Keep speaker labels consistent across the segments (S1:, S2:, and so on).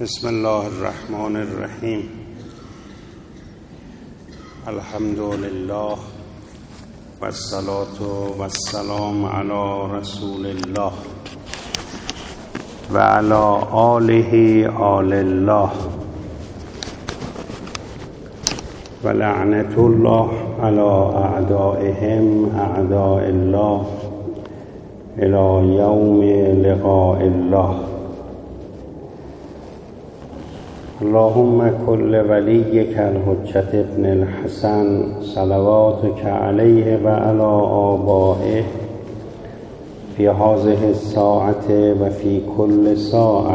S1: بسم الله الرحمن الرحیم. الحمد لله و الصلاة و السلام علی رسول الله و علی آله آل الله و لعنت الله علی اعدائهم اعداء الله الی یوم لقاء الله. اللهم كل وليك الحجة ابن الحسن صلواتك عليه وعلى آبائه في هذه الساعة وفي كل ساعة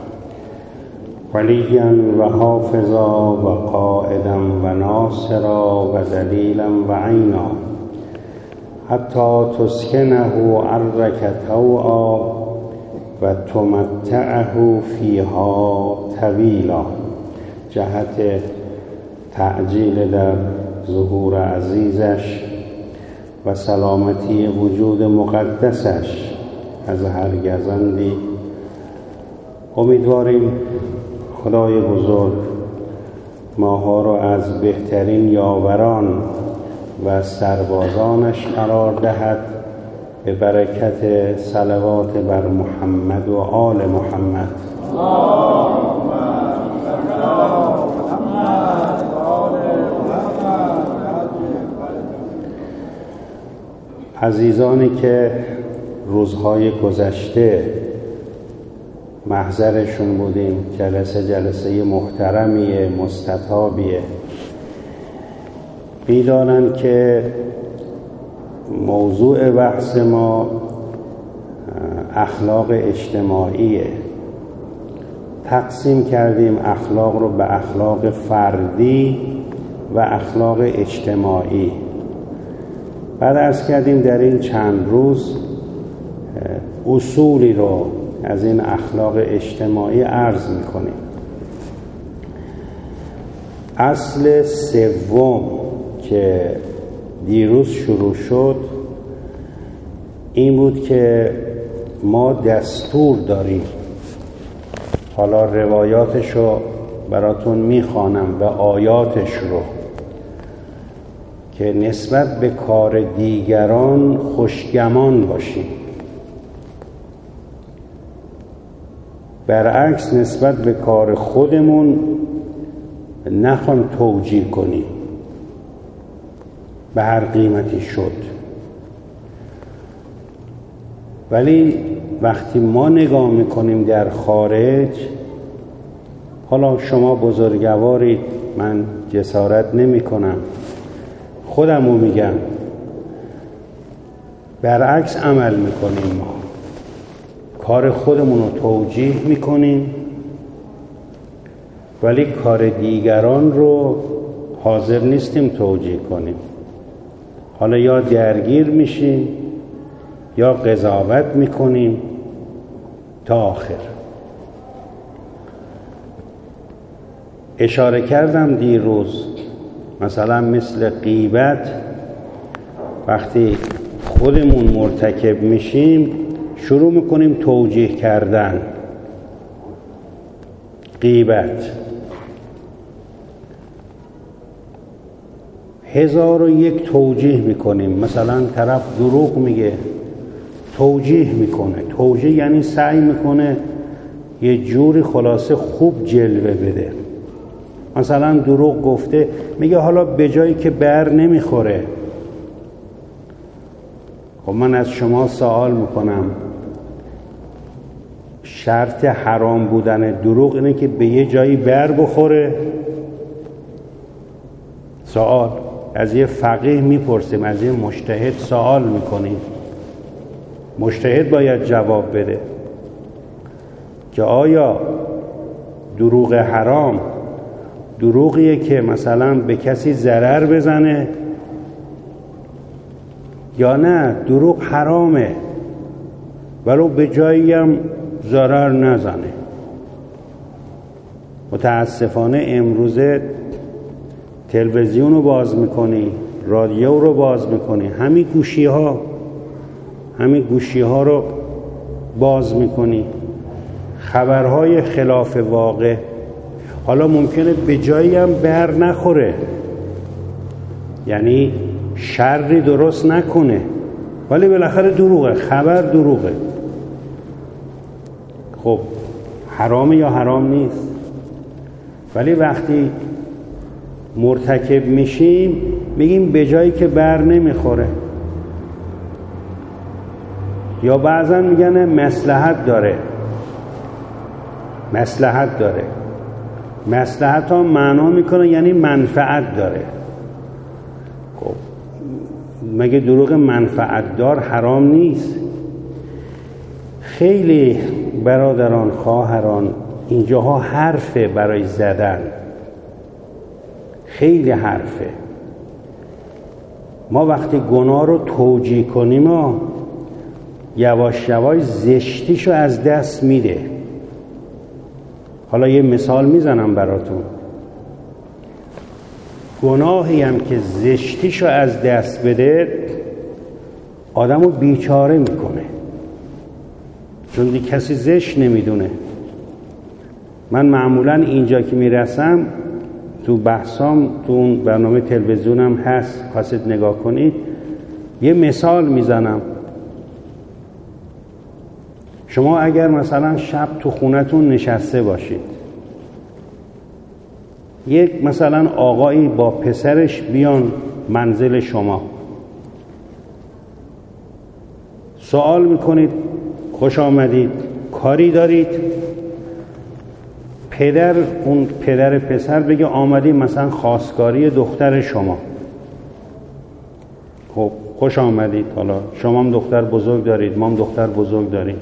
S1: وليا وحافظا وقائدا وناصرا ودليلا وعينا حتى تسكنه أرضك طوعا و تمتعه فیها طویلا، جهت تعجیل در ظهور عزیزش و سلامتی وجود مقدسش از هر گزندی. امیدواریم خدای بزرگ ماها را از بهترین یاوران و سربازانش قرار دهد به برکت صلوات بر محمد و آل محمد. عزیزانی که روزهای گذشته محضرشون بودیم، جلسه محترمیه، مستطابیه، می‌دانند که موضوع بحث ما اخلاق اجتماعیه. تقسیم کردیم اخلاق رو به اخلاق فردی و اخلاق اجتماعی. بعد عرض کردیم در این چند روز اصولی رو از این اخلاق اجتماعی عرض میکنیم. اصل سوم که دیروز شروع شد این بود که ما دستور داریم. حالا روایاتش رو براتون میخوانم و آیاتش رو، که نسبت به کار دیگران خوشگمان باشیم، برعکس نسبت به کار خودمون نخوایم توجیه کنیم به هر قیمتی شد. ولی وقتی ما نگاه میکنیم در خارج، حالا شما بزرگوارید، من جسارت نمی کنم، خودمو میگم، برعکس عمل میکنیم. ما کار خودمون رو توجیه میکنیم ولی کار دیگران رو حاضر نیستیم توجیه کنیم. حالا یا درگیر میشیم یا قضاوت میکنیم تا آخر. اشاره کردم دیروز، مثلا مثل غیبت، وقتی خودمون مرتکب میشیم شروع میکنیم توجیه کردن. غیبت 1001 توجیه میکنیم. مثلا طرف دروغ میگه، توجیه میکنه. توجیه یعنی سعی میکنه یه جوری خلاصه خوب جلوه بده. مثلا دروغ گفته، میگه حالا به جایی که بر نمیخوره. خب من از شما سوال میکنم، شرط حرام بودن دروغ اینه که به یه جایی بر بخوره؟ سوال از یه فقیه میپرسیم، از یه مجتهد سوال میکنیم، مجتهد باید جواب بده که آیا دروغ حرام دروغیه که مثلا به کسی ضرر بزنه، یا نه دروغ حرامه ولو به جایی هم ضرر نزنه. متاسفانه امروزه تلویزیون رو باز میکنی، رادیو رو باز میکنی، همین گوشی ها رو باز میکنی، خبرهای خلاف واقع، حالا ممکنه به جایی هم بر نخوره، یعنی شری درست نکنه، ولی بالاخره دروغه، خبر دروغه. خب حرامه یا حرام نیست؟ ولی وقتی مرتکب میشیم میگیم به جایی که بر نمیخوره، یا بعضا میگن مصلحت داره. مصلحت داره، مصلحت ها معنا میکنه یعنی منفعت داره. خب مگه دروغ منفعت دار حرام نیست؟ خیلی برادران خواهران اینجاها حرفه برای زدن، خیلی حرفه. ما وقتی گناه رو توجیه کنیم یواش یواش زشتیشو از دست میده. حالا یه مثال میزنم براتون. گناهی هم که زشتیشو از دست بده آدمو بیچاره میکنه، چون دیگه کسی زشت نمیدونه. من معمولا اینجا که میرسم تو بحثام، تو اون برنامه تلویزیونم هست، خواستید نگاه کنید، یه مثال میزنم. شما اگر مثلا شب تو خونتون نشسته باشید، یک مثلا آقایی با پسرش بیان منزل شما، سوال میکنید خوش آمدید، کاری دارید؟ اون پدر پسر بگه آمدیم مثلا خواستگاری دختر شما. خب خوش آمدید، حالا شما هم دختر بزرگ دارید، ما هم دختر بزرگ داریم.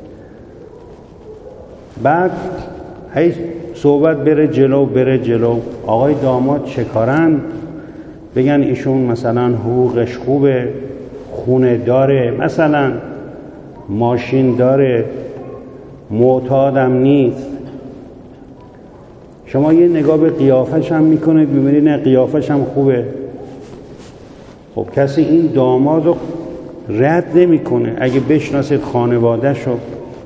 S1: بعد هی صحبت بره جلو، آقای داماد چه کارن؟ بگن ایشون مثلا حقوقش خوبه، خونه داره، مثلا ماشین داره، معتادم نیست. شما یه نگاه به قیافش هم میکنه، ببینید نه قیافش هم خوبه. خب کسی این داماد رو رد نمیکنه اگه بشناسید خانواده‌شو.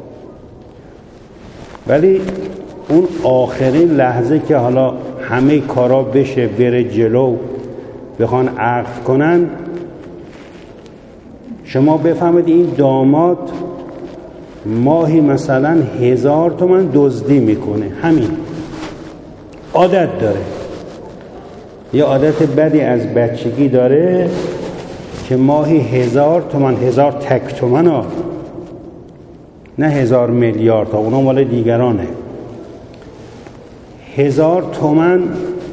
S1: ولی اون آخرین لحظه که حالا همه کارا بشه بره جلو بخوان عقد کنن، شما بفهمید این داماد ماهی مثلا 1000 تومان دزدی میکنه. همین عادت داره، یه عادت بدی از بچگی داره که ماهی 1000 تومان، 1000 تک تومان ها، نه 1000 میلیارد ها، اونا مال دیگرانه. 1000 تومان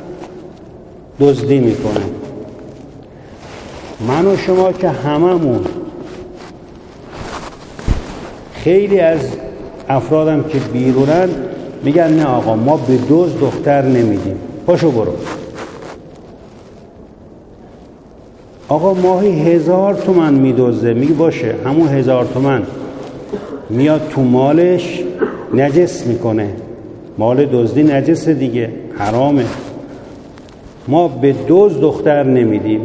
S1: دزدی میکنه. من و شما که هممون، خیلی از افرادم که بیرونن میگن نه آقا ما به دزد دختر نمیدیم، پاشو برو. آقا ماهی 1000 تومان میدزده، میگه باشه همون 1000 تومان میاد تو مالش نجس میکنه. مال دزدی نجسه دیگه، حرامه. ما به دزد دختر نمیدیم.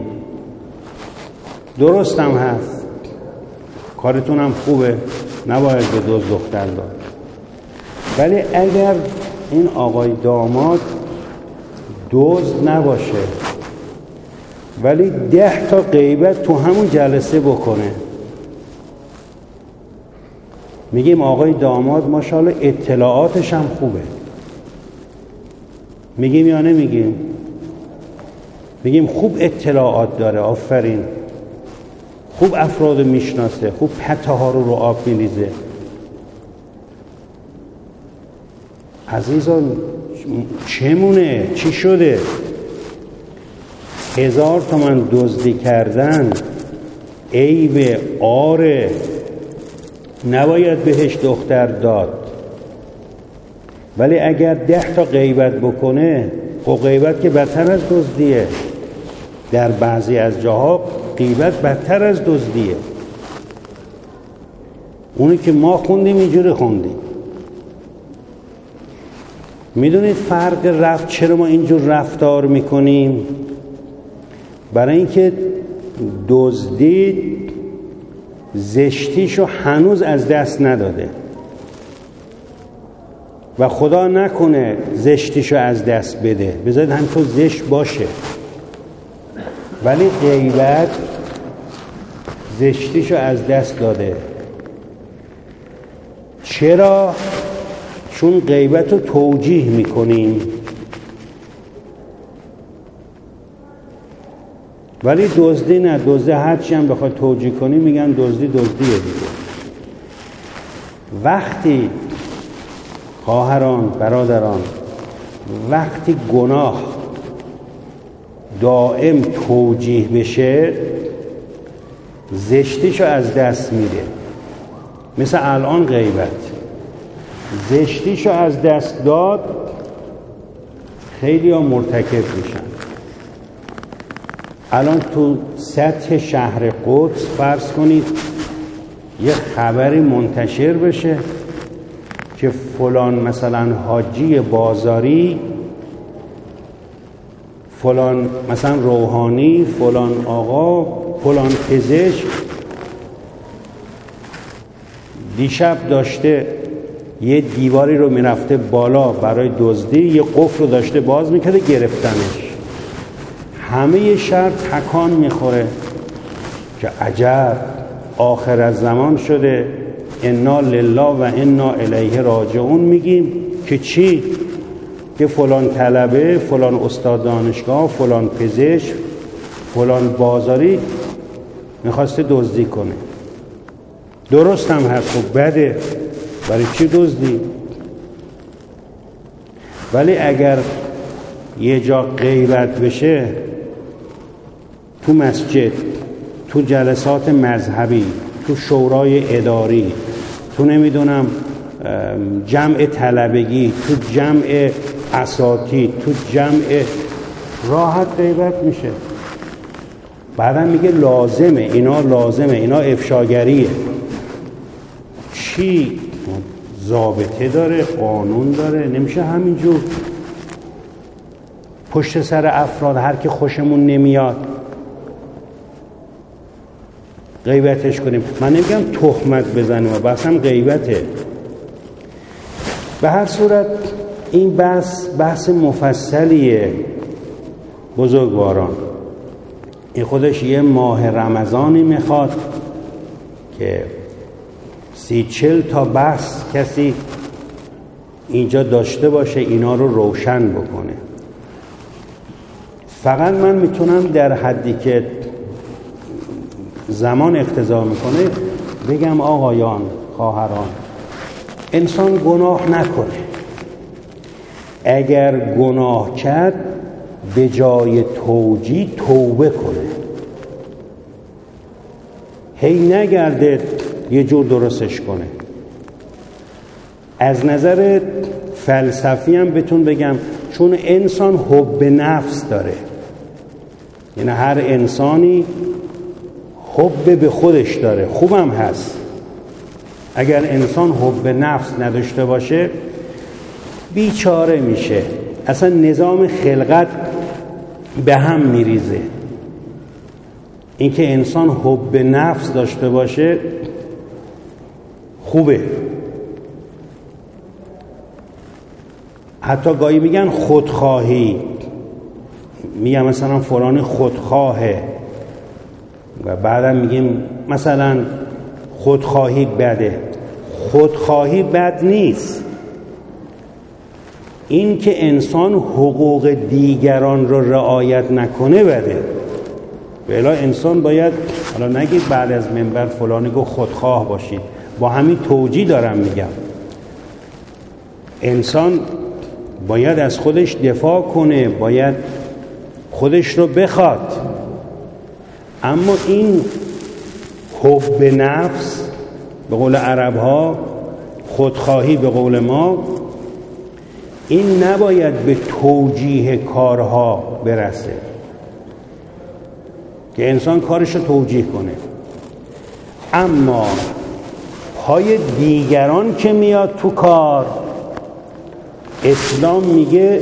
S1: درست هم هست، کارتون هم خوبه، نباید به دزد دختر داد. ولی اگر این آقای داماد دزد نباشه ولی 10 تا غیبت تو همون جلسه بکنه، میگیم آقای داماد ماشاءالله اطلاعاتش هم خوبه. میگیم یا نمیگیم؟ میگیم خوب اطلاعات داره، آفرین، خوب افراد میشناسه، خوب پته ها رو آب میریزه. عزیزان چمونه؟ چی شده؟ 1000 تومان دزدی کردن عیب، آره، نباید بهش دختر داد. ولی اگر 10 تا غیبت بکنه، خب غیبت که بدتر از دزدیه. در بعضی از جاها غیبت بدتر از دزدیه. اونی که ما خوندیم اینجوری خوندیم. میدونید فرق چرا ما اینجور رفتار میکنیم؟ برای اینکه دزدی زشتیشو هنوز از دست نداده. و خدا نکنه زشتیشو از دست بده، بذارید همینطور زشت باشه، ولی غیبت زشتیشو از دست داده. چرا؟ چون غیبت رو توجیه میکنیم، ولی دزدی نه. دزدی هرچی هم بخواد توجیه کنی میگن دزدیه دیگه. وقتی خواهران، برادران، وقتی گناه دائم توجیه بشه زشتیشو از دست میده. مثل الان غیبت زشتیشو از دست داد، خیلی ها مرتکب میشن. الان تو سطح شهر قدس فرض کنید یه خبری منتشر بشه که فلان مثلا حاجی بازاری، فلان مثلا روحانی، فلان آقا، فلان پزشک دیشب داشته یه دیواری رو میرفته بالا برای دزدی، یه قفل رو داشته باز میکرده، گرفتنش. همه شهر تکان میخوره که عجب آخر از زمان شده، انا لله و انا الیه راجعون. میگیم که چی؟ که فلان طلبه، فلان استاد دانشگاه، فلان پزشک، فلان بازاری میخواسته دزدی کنه. درست هم هست، خب بده، برای چی دزدی؟ ولی اگر یه جا غیبت بشه، تو مسجد، تو جلسات مذهبی، تو شورای اداری، تو نمیدونم جمع طلبگی، تو جمع اساتید، تو جمع، راحت غیبت میشه. بعدم میگه لازمه، اینا لازمه، اینا افشاگریه. چی؟ ضابطه داره، قانون داره، نمیشه همینجور پشت سر افراد هر که خوشمون نمیاد غیبتش کنیم. من نمیگم تهمت بزنیم، بس هم غیبته. به هر صورت این بحث مفصلیه بزرگواران. این خودش یه ماه رمضانی میخواد که 30-40 تا بحث کسی اینجا داشته باشه، اینا رو روشن بکنه. فقط من میتونم در حدی که زمان اقتضا میکنه بگم آقایان، خواهران، انسان گناه نکنه. اگر گناه کرد به جای توجیه توبه کنه، هی نگرده یه جور درستش کنه. از نظر فلسفی هم بهتون بگم، چون انسان حب نفس داره، یعنی هر انسانی حب به خودش داره، خوبم هست. اگر انسان حب نفس نداشته باشه بیچاره میشه، اصلا نظام خلقت به هم میریزه. اینکه انسان حب نفس داشته باشه خوبه. حتی گاهی میگن خودخواهی، میگن مثلا فلان خودخواهه، و بعدم میگیم مثلا خودخواهی بده. خودخواهی بد نیست، این که انسان حقوق دیگران رو رعایت نکنه بده. بلا انسان باید، حالا نگید بعد از منبر فلانی گفت خودخواه باشید، با همین توجیه دارم میگم، انسان باید از خودش دفاع کنه، باید خودش رو بخواد. اما این حب نفس به قول عرب ها، خودخواهی به قول ما، این نباید به توجیه کارها برسه که انسان کارش رو توجیه کنه. اما پای دیگران که میاد تو کار، اسلام میگه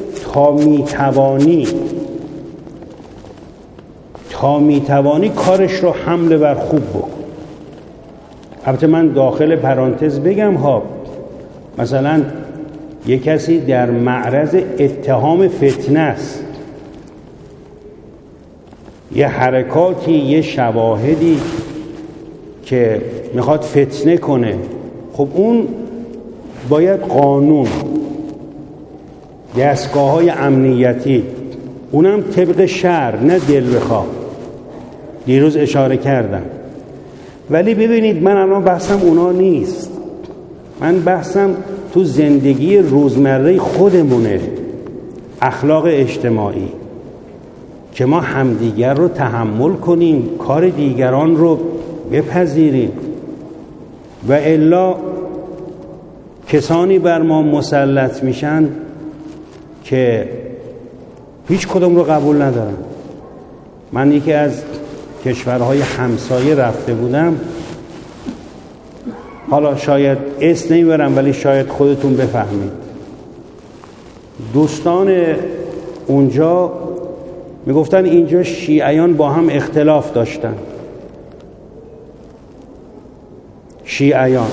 S1: تا میتوانی کارش رو حمله بر خوب بکن. البته من داخل پرانتز بگم ها، مثلا یه کسی در معرض اتهام فتنه است، یه حرکاتی، یه شواهدی که میخواد فتنه کنه، خب اون باید قانون، دستگاه‌های امنیتی، اونم طبق شرع، نه دل بخواه. دیروز اشاره کردم. ولی ببینید من الان بحثم اونا نیست، من بحثم تو زندگی روزمره خودمونه، اخلاق اجتماعی، که ما همدیگر رو تحمل کنیم، کار دیگران رو بپذیریم. و الا کسانی بر ما مسلط میشن که هیچ کدوم رو قبول ندارن. من یکی از کشورهای همسایه رفته بودم، حالا شاید اسم نمیبرم ولی شاید خودتون بفهمید. دوستان اونجا میگفتن اینجا شیعیان با هم اختلاف داشتن. شیعیان،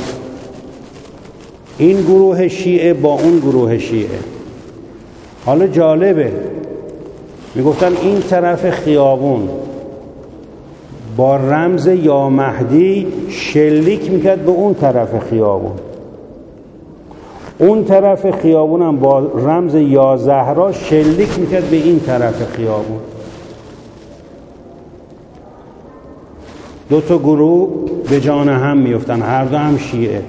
S1: این گروه شیعه با اون گروه شیعه. حالا جالبه، میگفتن این طرف خیابون با رمز یا مهدی شلیک میکرد به اون طرف خیابون، اون طرف خیابون هم با رمز یا زهرا شلیک میکرد به این طرف خیابون. دو تا گروه به جان هم میفتن، هر دو هم شیعه.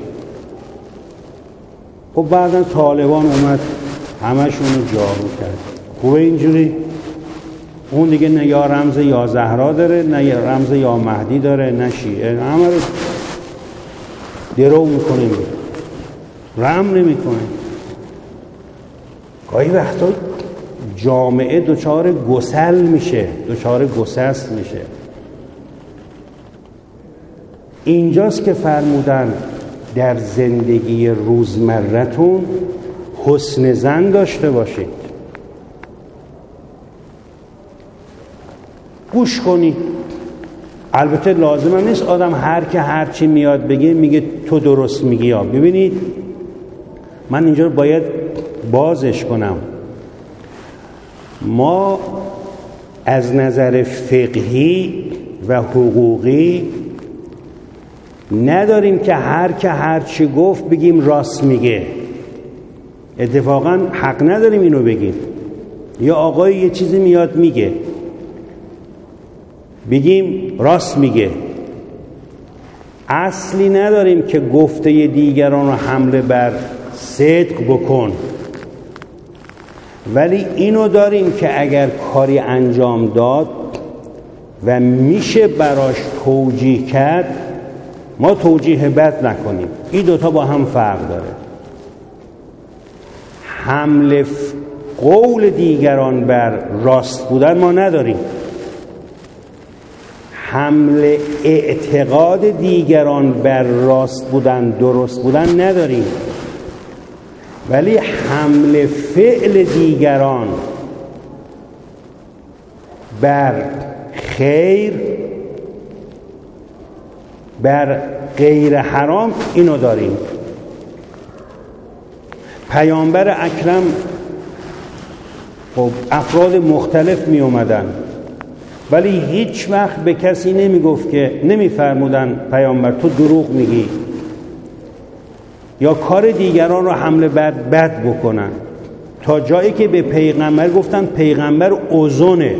S1: خب بعدا طالبان اومد همشون رو جارو کرد. خوبه اینجوری؟ اون دیگه نه یا رمز یا زهرا داره، نه رمز یا مهدی داره، نه شیعه، همه رو درو میکنه، رحم نمیکنه. گاهی وقتا جامعه دچار گسل میشه، دچار گسست میشه. اینجاست که فرمودن در زندگی روزمرتون حسن ظن داشته باشید، گوش کنید. البته لازم هم نیست آدم هر که هر چی میاد بگه میگه تو درست میگی. یا ببینید من اینجا رو باید بازش کنم، ما از نظر فقهی و حقوقی نداریم که هر که هر چی گفت بگیم راست میگه. اتفاقا حق نداریم اینو بگیم. یا آقای یه چیزی میاد میگه بگیم راست میگه. اصلی نداریم که گفته دیگران رو حمله بر صدق بکن، ولی اینو داریم که اگر کاری انجام داد و میشه براش توجیه کرد، ما توجیه بد نکنیم. این دوتا با هم فرق داره. حمله قول دیگران بر راست بودن ما نداریم، حمله اعتقاد دیگران بر راست بودن، درست بودن نداریم، ولی حمله فعل دیگران بر خیر، بر غیر حرام، اینو داریم. پیامبر اکرم خب افراد مختلف می اومدن، ولی هیچ وقت به کسی نمی گفت که، نمی فرمودن پیامبر تو دروغ میگی یا کار دیگران رو حمله بد بکنن، تا جایی که به پیغمبر گفتن پیغمبر اوزونه.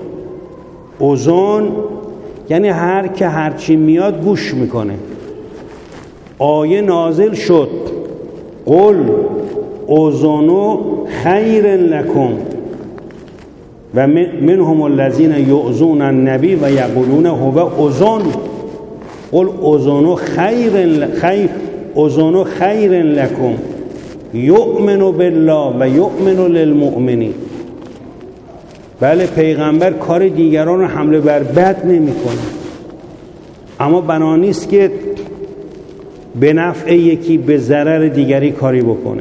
S1: اوزون یعنی هر که هرچی میاد گوش میکنه. آیه نازل شد قل اوزونو خیر لکم و منهم الذین یؤذون النبی و یقولون هو اوزون. قل اوزونو خیر لکم یؤمن بالله و یؤمن للمؤمنین. بله پیغمبر کار دیگران رو حمله بر بد نمی کنه، اما بنا نیست که به نفع یکی به ضرر دیگری کاری بکنه.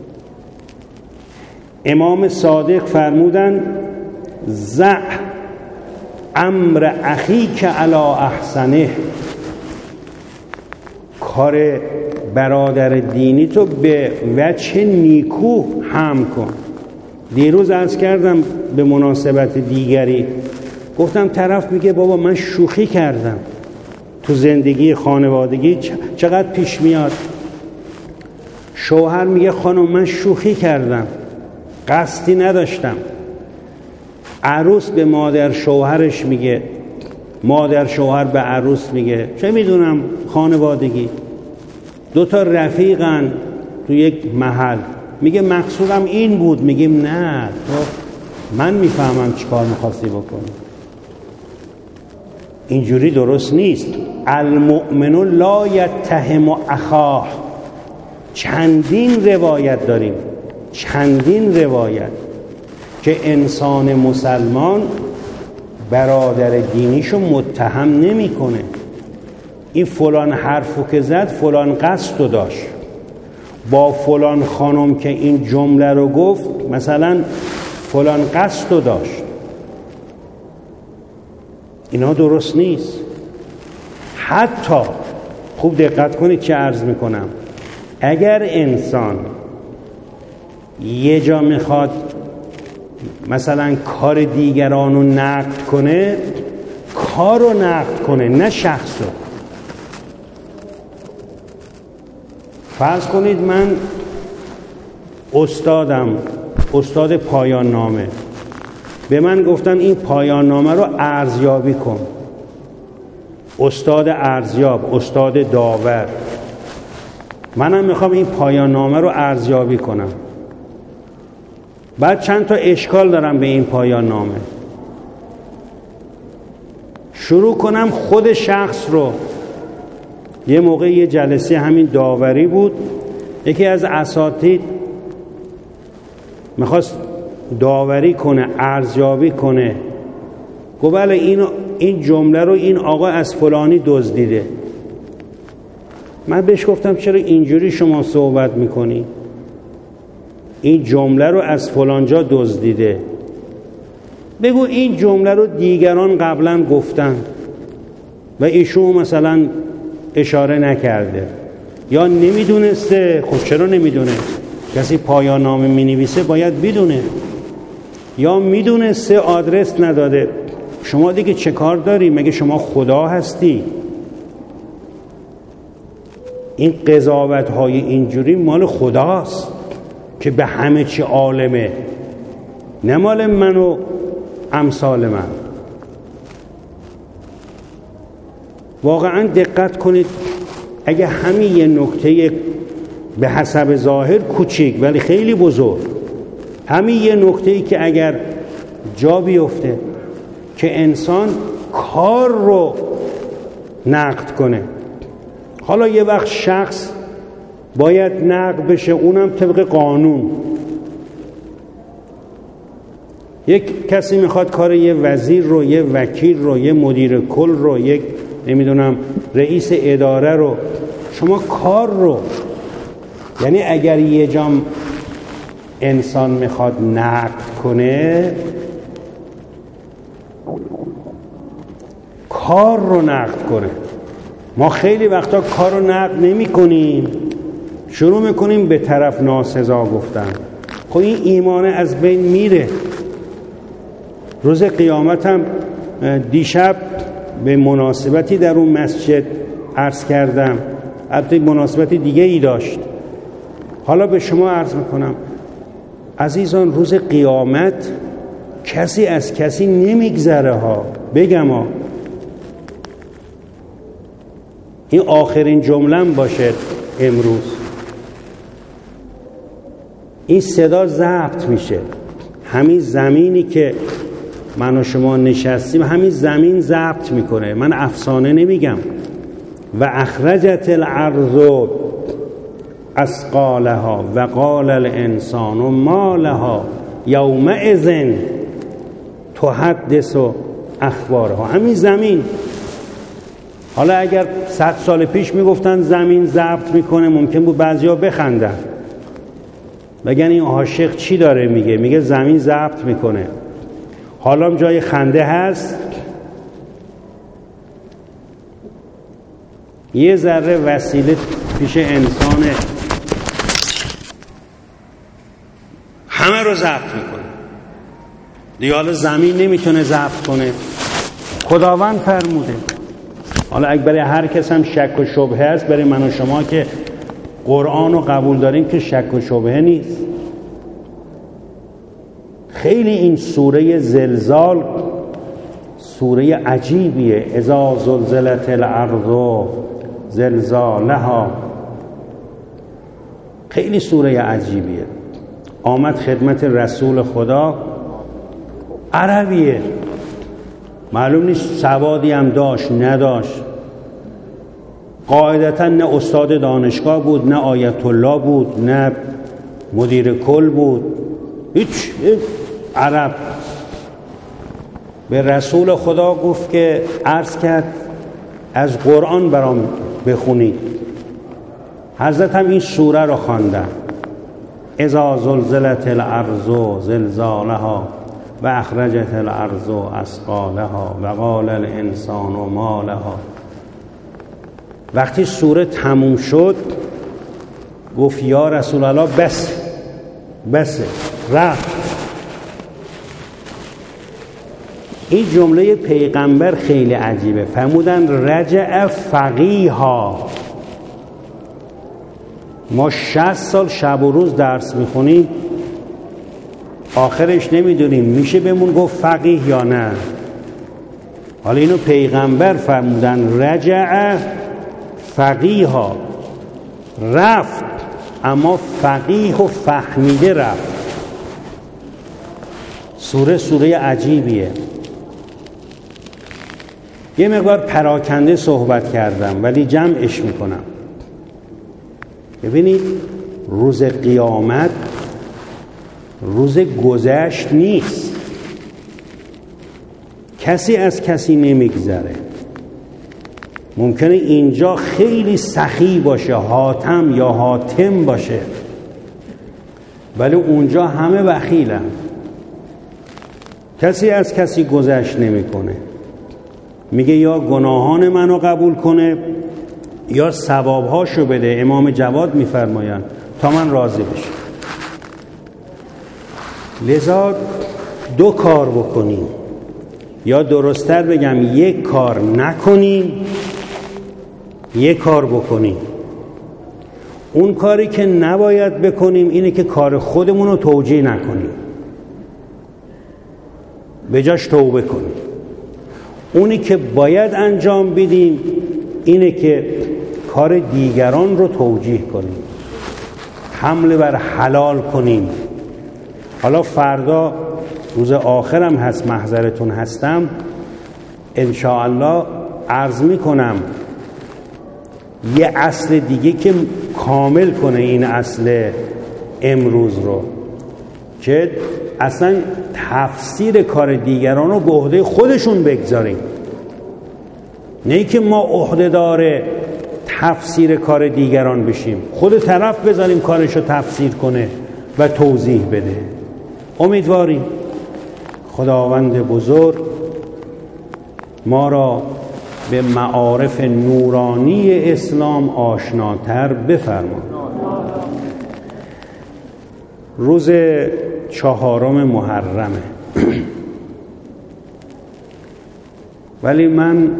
S1: امام صادق فرمودن زع امر اخیک علی احسنه. کار برادر دینی تو به وجه نیکو هم کن. دیروز عرض کردم به مناسبت دیگری، گفتم طرف میگه بابا من شوخی کردم تو زندگی خانوادگی چقدر پیش میاد. شوهر میگه خانم من شوخی کردم، قصدی نداشتم. عروس به مادر شوهرش میگه، مادر شوهر به عروس میگه چه میدونم خانوادگی، دوتا رفیقن تو یک محل، میگه مقصودم این بود، میگیم نه تو من میفهمم چی کار میخواستی بکنی. اینجوری درست نیست. المؤمن لا یتهم اخاه. چندین روایت داریم، چندین روایت که انسان مسلمان برادر دینیشو متهم نمیکنه. این فلان حرفو که زد فلان قصدو داشت، با فلان خانم که این جمله رو گفت مثلا فلان قصدو داشت. اینا درست نیست. حتی خوب دقت کنید چه عرض میکنم، اگر انسان یه جا میخواد مثلا کار دیگران رو نقد کنه، کار رو نقد کنه نه شخص رو. فرض کنید من استاد پایان نامه، به من گفتن این پایان نامه رو ارزیابی کن. استاد ارزیاب، استاد داور، منم میخوام این پایان نامه رو ارزیابی کنم. بعد چند تا اشکال دارم به این پایان نامه، شروع کنم خود شخص رو. یه موقع یه جلسه همین داوری بود، یکی از اساتید میخواست داوری کنه، ارزیابی کنه، گفت بله این جمله رو این آقا از فلانی دزدیده. من بهش گفتم چرا اینجوری شما صحبت میکنی؟ این جمله رو از فلانجا دزدیده، بگو این جمله رو دیگران قبلا گفتن و ایشون مثلا اشاره نکرده یا نمیدونسته. خب چرا نمیدونه؟ کسی پایان نامه مینویسه باید بدونه. یا میدونسته آدرس نداده. شما دیگه چه کار داری؟ مگه شما خدا هستی؟ این قضاوت های اینجوری مال خداست که به همه چی عالمه، نه مال من و امثال من. واقعا دقت کنید، اگه همین یه نکته به حسب ظاهر کوچیک ولی خیلی بزرگ، همین یه نکته‌ای که اگر جا بیفته که انسان کار رو نقد کنه. حالا یه وقت شخص باید نقد بشه، اونم طبق قانون. یک کسی میخواد کار یه وزیر رو، یه وکیل رو، یه مدیر کل رو، یک نمیدونم رئیس اداره رو، شما کار رو، یعنی اگر یه جام انسان میخواد نقد کنه، کار رو نقد کنه. ما خیلی وقتا کار رو نقد نمی کنیم، شروع میکنیم به طرف ناسزا گفتن. خب این ایمانه از بین میره. روز قیامت هم دیشب به مناسبتی در اون مسجد عرض کردم، البته مناسبت دیگه ای داشت. حالا به شما عرض میکنم عزیزان، روز قیامت کسی از کسی نمیگذره ها. بگم ها، این آخرین جمله‌ام باشه امروز. این صدا ضبط میشه، همین زمینی که من و شما نشستیم همین زمین ضبط میکنه، من افسانه نمیگم. و اخرجت الارض اثقالها و قال الانسان ما لها یومئذ تحدث اخبارها. همین زمین. حالا اگر 100 سال پیش میگفتن زمین ضبط میکنه، ممکن بود بعضیا بخندن، بگن این عاشق چی داره میگه؟ میگه زمین ضبط میکنه. حالا جای خنده هست. یه ذره وسیله پیش انسانه، همه رو ضبط میکنه دیگه. حالا زمین نمیتونه ضبط کنه، خداوند فرموده. حالا اگه برای هر کس هم شک و شبهه است، برای من و شما که قرآن رو قبول داریم که شک و شبهه نیست. خیلی این سوره زلزال سوره عجیبیه. اذا زلزلت الارض زلزالها، خیلی سوره عجیبیه. آمد خدمت رسول خدا، عربیه، معلوم نیست سوادی هم داشت نداشت. قاعدتا نه استاد دانشگاه بود، نه آیت الله بود، نه مدیر کل بود، هیچ عرب. به رسول خدا گفت که عرض کرد از قرآن برام بخونید. حضرت هم این سوره رو خواندن. اذا زلزلت الارض زلزالها و اخرجت الارض اثقالها و قال الانسان ما لها. وقتی سوره تموم شد گفت یا رسول الله بس رفت. این جمله پیغمبر خیلی عجیبه. فرمودن رجع فقیها. ما 60 سال شب و روز درس میخونیم، آخرش نمیدونیم میشه بهمون گفت فقیه یا نه. حالا اینو پیغمبر فرمودن رجع فقیها، رفت، اما فقیه و فهمیده رفت. سوره عجیبیه. یه مقدار پراکنده صحبت کردم ولی جمعش میکنم. ببینید روز قیامت روز گذشت نیست، کسی از کسی نمیگذره. ممکنه اینجا خیلی سخی باشه، حاتم یا حاتم باشه، ولی اونجا همه بخیلن. کسی از کسی گذشت نمیکنه. میگه یا گناهان منو قبول کنه یا ثوابهاشو بده. امام جواد میفرمایند تا من راضی بشم. لذا دو کار بکنیم، یا درست‌تر بگم یک کار نکنیم، یک کار بکنیم. اون کاری که نباید بکنیم اینه که کار خودمون رو توجیه نکنیم، به جاش توبه کنیم. اونی که باید انجام بدیم اینه که کار دیگران رو توجیه کنیم، حمله بر حلال کنیم. حالا فردا روز آخرم هست، محضرتون هستم، انشاءالله عرض میکنم یه اصل دیگه که کامل کنه این اصل امروز رو، که اصلا تفسیر کار دیگران رو به عهده خودشون بگذاریم، نه که ما عهده‌دار تفسیر کار دیگران بشیم، خود طرف بذاریم کارشو تفسیر کنه و توضیح بده. امیدواریم خداوند بزرگ ما را به معارف نورانی اسلام آشناتر بفرماید. روز 4 محرمه ولی من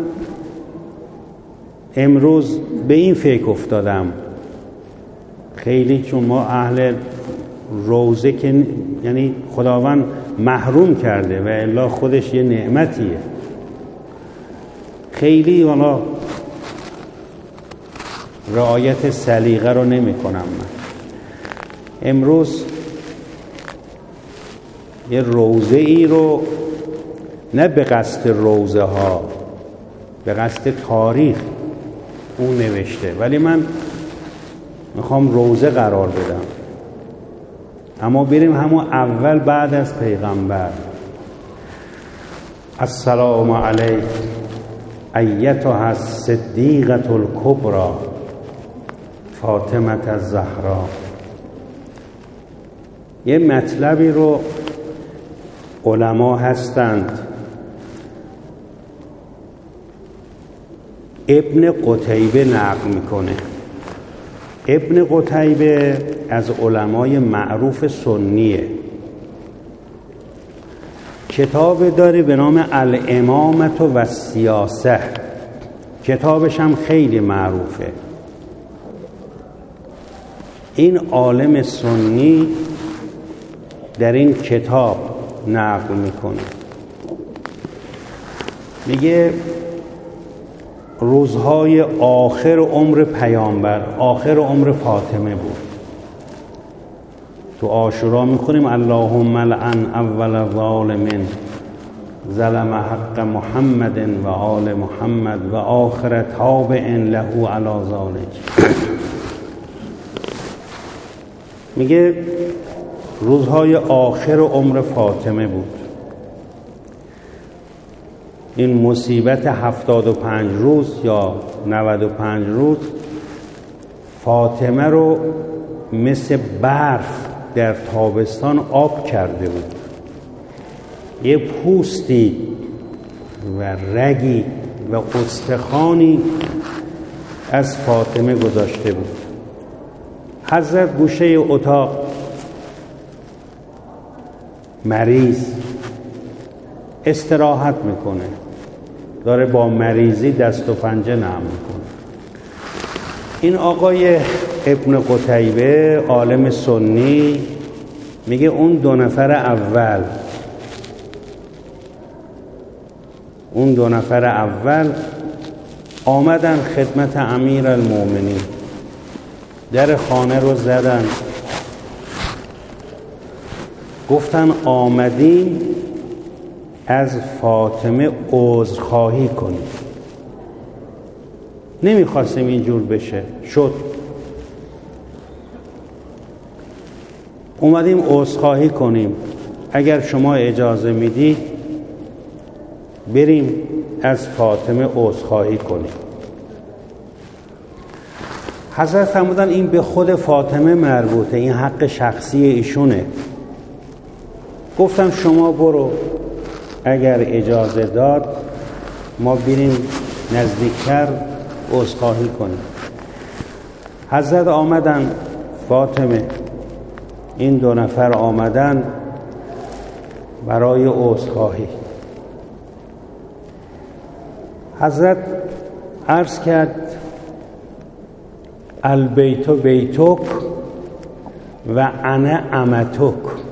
S1: امروز به این فکر افتادم خیلی، چون ما اهل روزه که یعنی خداوند محروم کرده و الا خودش یه نعمتیه، خیلی والا رعایت سلیقه رو نمی کنم. من امروز یه روزه ای رو نه به قصد روزه ها، به قصد تاریخ اون نوشته، ولی من میخوام روزه قرار بدم، اما بریم همون اول بعد از پیغمبر. السلام علیک ایتها الصدیقة الکبری فاطمه الزهرا. یه مطلبی رو علما هستند، ابن قتیبه نقل میکنه. ابن قتیبه از علمای معروف سنیه. کتاب داره به نام الامامة و السیاسه، کتابش هم خیلی معروفه. این عالم سنی در این کتاب نقل میکنه، میگه روزهای آخر عمر پیامبر، آخر عمر فاطمه بود. تو عاشورا میخونیم اللهم لعن اول ظالم ظلم حق محمد و آل محمد و آخر تابع له علی ذلک. میگه روزهای آخر عمر فاطمه بود. این مصیبت 75 روز یا 95 روز فاطمه رو مثل برف در تابستان آب کرده بود. یه پوستی و رگی و استخوانی از فاطمه گذاشته بود. حضرت گوشه اتاق مریض استراحت میکنه، داره با مریضی دست و پنجه نرم میکنه. این آقای ابن قتیبه عالم سنی میگه اون دو نفر اول آمدن خدمت امیرالمومنین، در خانه رو زدن، گفتن آمدیم از فاطمه عذرخواهی کنیم. نمیخواستیم اینجور بشه، شد. اومدیم عذرخواهی کنیم، اگر شما اجازه میدی بریم از فاطمه عذرخواهی کنیم. حضرت فرمودن این به خود فاطمه مربوطه، این حق شخصی ایشونه. گفتم شما برو، اگر اجازه داد ما بریم نزدیکتر عذرخواهی کنیم. حضرت آمدن، فاطمه، این دو نفر آمدن برای عذرخواهی. حضرت عرض کرد البیت بیتک و انا امتک.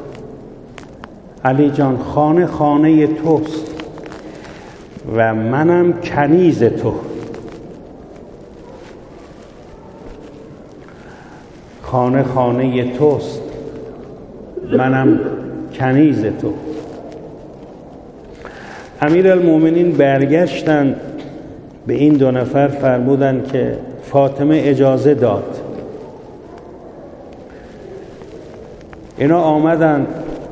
S1: علی جان، خانه خانه توست و منم کنیز تو. خانه خانه توست، منم کنیز تو. امیرالمومنین برگشتن به این دو نفر فرمودن که فاطمه اجازه داد. اینا آمدن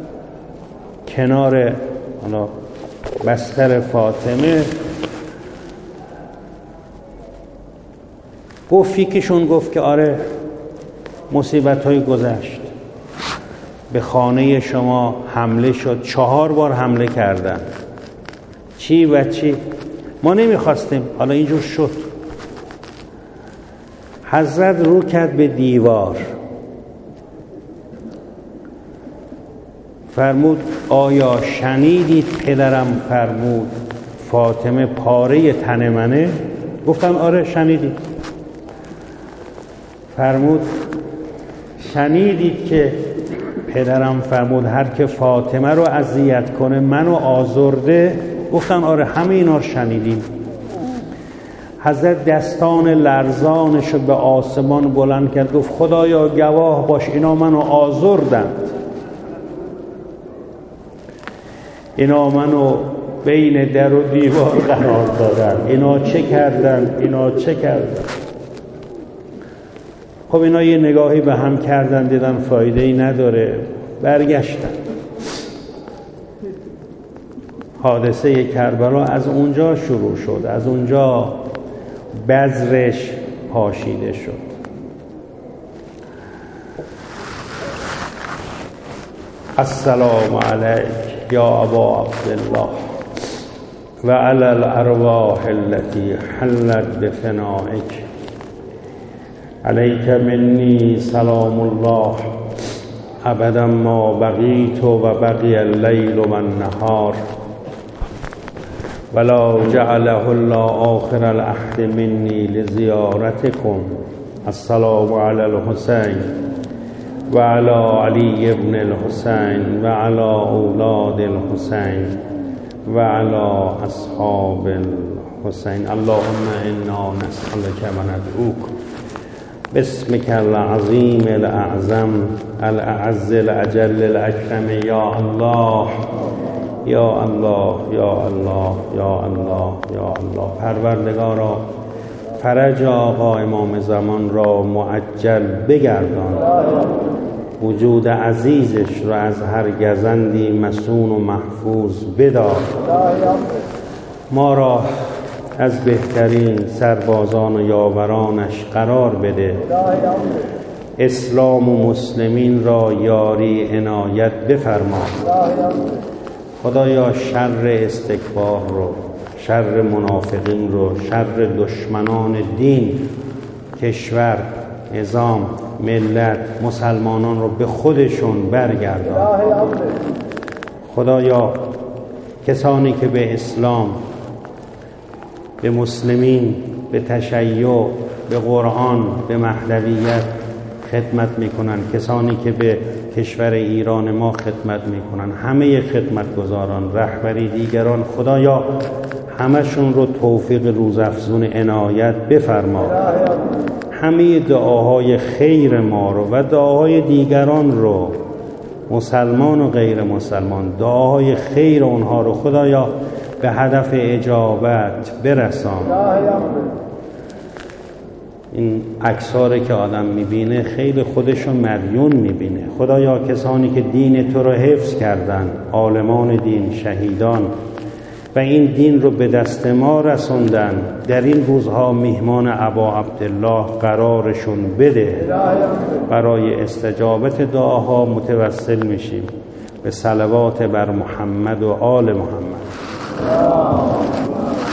S1: کنار بستر فاطمه. یکیشون گفت که آره مصیبت‌های گذشت، به خانه شما حمله شد، 4 بار حمله کردن. چی و چی؟ ما نمیخواستیم، حالا اینجور شد. حضرت رو کرد به دیوار، فرمود آیا شنیدید پدرم فرمود فاطمه پاره تن منه؟ گفتم آره شنیدید. فرمود شنیدید که پدرم فرمود هر که فاطمه رو اذیت کنه منو آزرده؟ گفتن آره همه اینا رو شنیدیم. حضرت دستان لرزانشو به آسمان بلند کرد، گفت خدایا گواه باش اینا منو آزردند، اینا منو بین در و دیوار قرار دادن، اینا چه کردن. خب اینا یه نگاهی به هم کردن، دیدن فایده ای نداره، برگشتن. حادثه کربلا از اونجا شروع شد، از اونجا بذرش پاشیده شد. السلام علیک یا ابا عبدالله و علی الارواح التي حلت بفنائک علیک منی سلام الله ابدا ما بقیت و بقی اللیل و النهار ولا جعله الله آخر العهد منی لزیارتکم. السلام علی الحسین و علی علی ابن الحسین و علی اولاد الحسین و علی اصحاب الحسین. اللهم انا نسألك و ندعوک باسمك العظیم الاعظم الاعز الاجل الاکرم. یا الله یا الله یا الله یا الله یا الله. پروردگارا فرج آقا امام زمان را معجل بگردان، وجود عزیزش را از هر گزندی مصون و محفوظ بدار، ما را از بهترین سربازان و یاورانش قرار بده، اسلام و مسلمین را یاری عنایت بفرما. خدایا شر استکبار رو، شر منافقین رو، شر دشمنان دین، کشور، نظام، ملت، مسلمانان رو به خودشون برگردان. خدایا کسانی که به اسلام، به مسلمین، به تشیع، به قرآن، به مهدویت خدمت میکنن، کسانی که به کشور ایران ما خدمت میکنن، همه خدمتگزاران، رهبری دیگران، خدایا همشون رو توفیق روزافزون عنایت بفرما. همه دعاهای خیر ما رو و دعاهای دیگران رو، مسلمان و غیر مسلمان، دعاهای خیر اونها رو خدایا به هدف اجابت برسان. این عکساره که آدم میبینه خیلی خودشو مدیون میبینه. خدایا کسانی که دین تو رو حفظ کردن، عالمان دین، شهیدان و این دین رو به دست ما رسوندن، در این روزها میهمان ابا عبدالله قرارشون بده. برای استجابت دعاها متوسل میشیم به صلوات بر محمد و آل محمد.